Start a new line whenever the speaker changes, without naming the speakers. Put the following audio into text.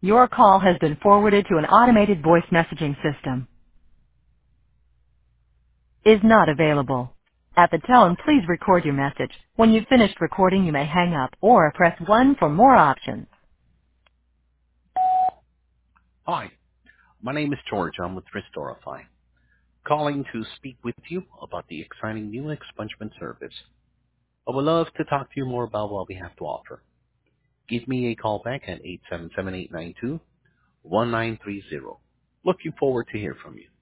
Your call has been forwarded to an automated voice messaging system. Is not available. At the tone, please record your message. When you've finished recording, you may hang up or press 1 for more options.
Hi, my name is George. I'm with Restorify, calling to speak with you about the exciting new expungement service. I would love to talk to you more about what we have to offer. Give me a call back at 877-892-1930. Looking forward to hear from you.